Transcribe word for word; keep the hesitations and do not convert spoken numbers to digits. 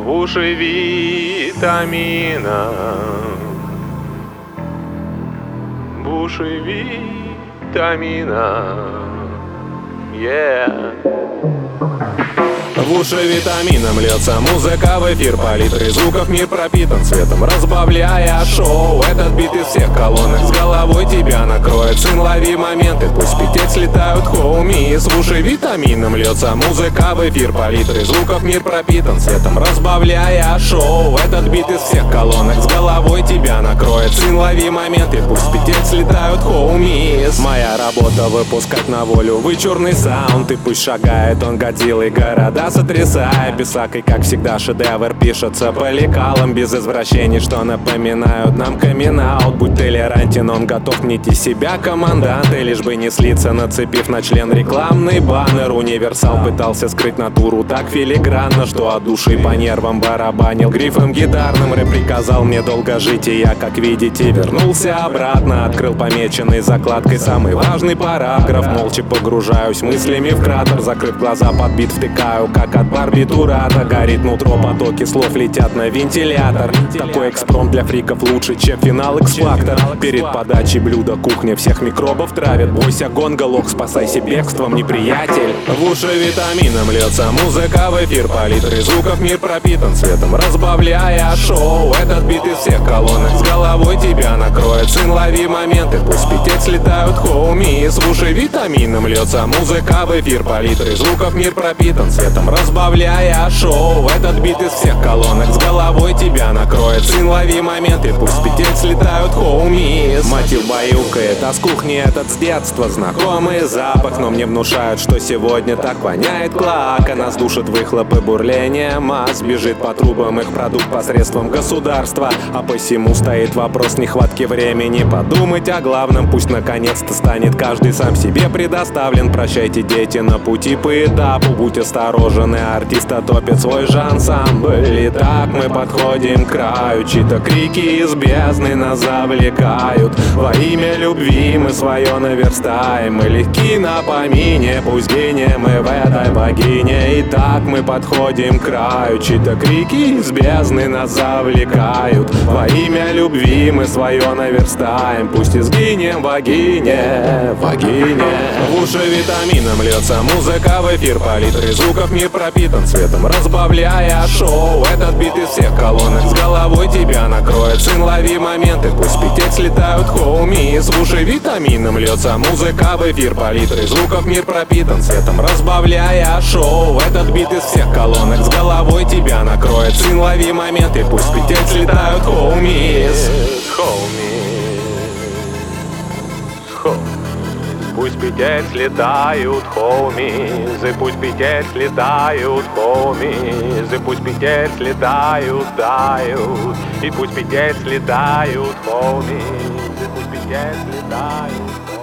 в уши витамина, в уши витамина, yeah. В уши витамином льется музыка в эфир, палитрой звуков мир пропитан светом, разбавляя шоу. Этот бит из всех колонок с головой тебя накроет. Сын, лови моменты, пусть петь слетают хоумис. В уши витамином льется музыка в эфир, палитрой звуков мир пропитан светом, разбавляя шоу. Этот бит из всех колонок с головой тебя накроет. Сын, лови моменты, пусть петь слетают хоумис. Моя работа выпускать на волю вычурный саунд, и пусть шагает он Годзиллой города сотрясая. Писакой, как всегда, шедевр пишется по лекалам, без извращений, что напоминают нам камин-аут. Будь толерантен, он готов мнить из себя команданты, лишь бы не слиться, нацепив на член рекламный баннер. Универсал пытался скрыть натуру так филигранно, что от души по нервам барабанил грифом гитарным. Рэп приказал мне долго жить, и я, как видите, вернулся обратно. Открыл помеченный закладкой самый важный параграф. Молча погружаюсь мыслями в кратер, закрыв глаза, под бит втыкаю, как от барбитурата. Горит нутро, потоки слов летят на вентилятор. Такой экспромт для фриков лучше, чем финал X-Factor. Перед подачей блюда кухня всех микробов травит. Бойся гонга, лох, спасайся бегством, неприятель. В уши витамином льется музыка в эфир, палитрой звуков мир пропитан светом, разбавляя шоу. Этот бит из всех колонок с головой тебя накроет. Сын, лови моменты, пусть петь слетают хоумис. В уши витамином льется музыка в эфир, палитрой звуков мир пропитан светом, разбавляя шоу. Этот бит из всех колонок с головой тебя накроет. Сын, лови моменты, пусть петь слетают хоумис. Мотив баюкает, а с кухни этот с детства знакомый запах, но мне внушают, что сегодня так воняет клака. Нас душат выхлопы, бурление масс, бежит по трубам их продукт посредством государства. А посему стоит вопрос нехватки времени подумать о главном. Пусть наконец-то станет каждый сам себе предоставлен. Прощайте, дети, на пути по этапу, будь осторожен, и артиста топит свой же ансамбль. И так мы подходим к краю, чьи-то крики из бездны нас завлекают. Во имя любви мы свое наверстаем, мы легки на помине, пусть гинем мы в этой богине. И так мы подходим к краю, чьи-то крики из бездны нас завлекают. Во имя любви мы свое наверстаем, пусть и сгинем в богине, богине. В уши витамином льется музыка в эфир, палитрой звуков мир пропитан светом, разбавляя шоу. Этот бит из всех колонок с головой тебя накроет. Сын, лови моменты, пусть петь слетают хоумис. В уши витамином льется музыка в эфир, палитрой звуков мир пропитан светом, разбавляя шоу. Этот бит из всех колонок с головой тебя накроет. Сын, лови моменты, пусть петь слетают хоумис. Пусть петь слетают хоумизы, пусть петь слетают хоумизы, пусть петь слетают, тают, и пусть петь слетают хоумизы, пусть петь слетают.